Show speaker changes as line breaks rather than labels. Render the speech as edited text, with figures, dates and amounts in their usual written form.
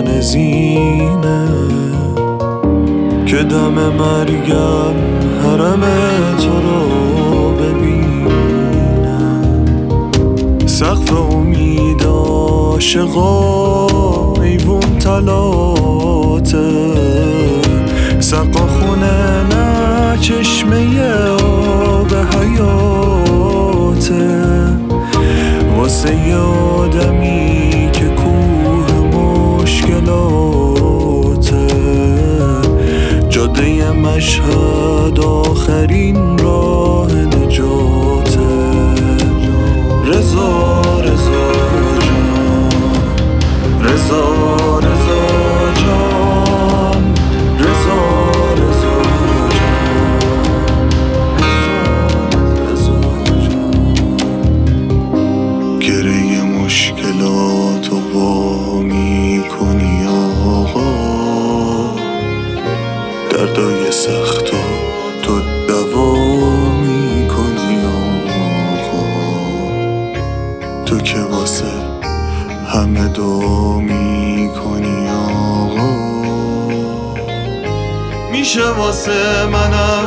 من زینه که دم مرگم حرم تو رو ببینه. سقف امید عاشقا ایوون تلاته، سقا خونه نه چشمه آب حیاته. واسه یه آدمی که کوه مشکلاته، جاده مشهد آخرین راه نجاته. رضا رضا جان، رضا رضا جان، رضا رضا جان. گره مشکلات و وا میکنی آقا، دردای سختا تو دوا میکنی آقا. تو که واسه همه دعا میکنی آقا. میشه واسه منم